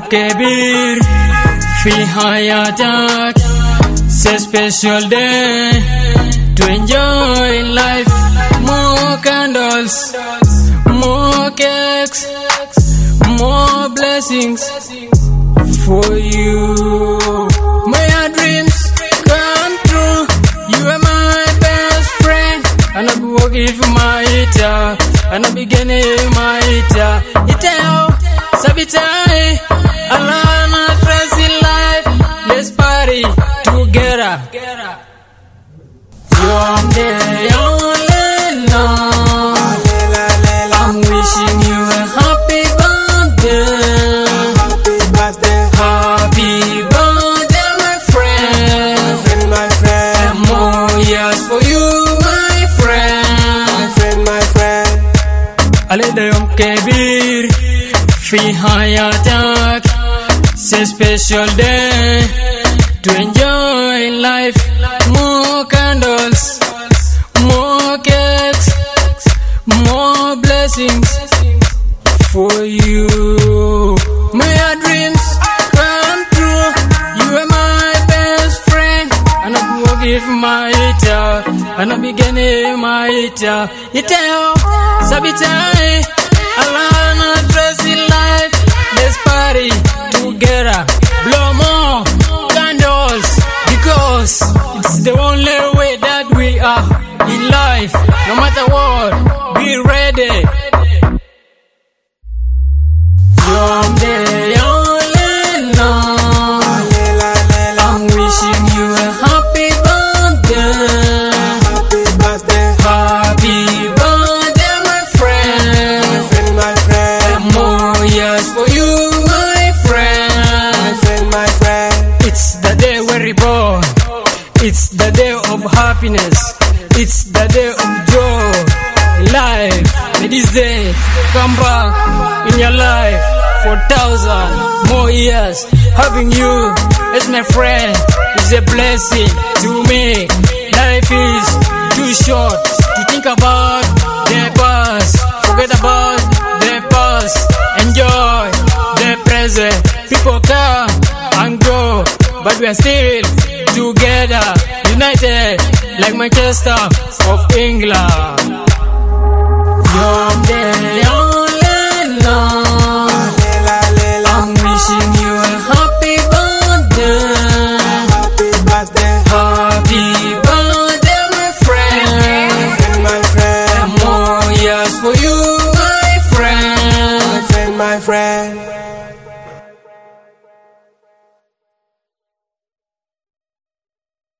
كبير في حياتك. It's a special day to enjoy life. More candles, more cakes, more blessings for you. May your dreams come true. You are my best friend, and I'll be working for my ita, and I'll be getting my ita. Itao, sabitai, alana trust in life. Let's party together. You're the only love. I'm wishing you a happy birthday. Happy birthday, my friend. And more years for you, my friend. علينا يوم كبير في حياتك. It's a special day to enjoy life. More candles, more cakes, more blessings for you. May your dreams come true. You are my best friend, and I'll be working for my ita, and I'll be getting my ita. Itao, sabitai, alana dress in life. Let's party together. Blow more candles, because it's the only way that we are in life. No matter what, be ready. You're the only love. I'm wishing you a happy birthday. Happy birthday, my friend. And more years for you, my friend. It's the day we're reborn. It's the day of happiness. It's the day of joy. Life, may this day come back in your life for 1,000 more years. Having you as my friend is a blessing to me. Life is too short to think about the past. Forget about the past. Enjoy the present. People come and go, but we are still together, united like Manchester of England. You're the only love. I'm wishing you a happy birthday. Happy birthday, my friend. And more years for you, my friend. My friend.